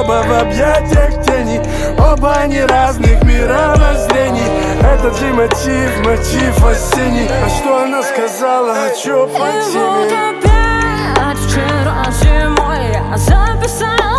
небо в объятиях тени. Оба они разных мировоззрений. Этот же мотив, мотив осенний. А что она сказала, а чё по теме? Опять вчера зимой я записала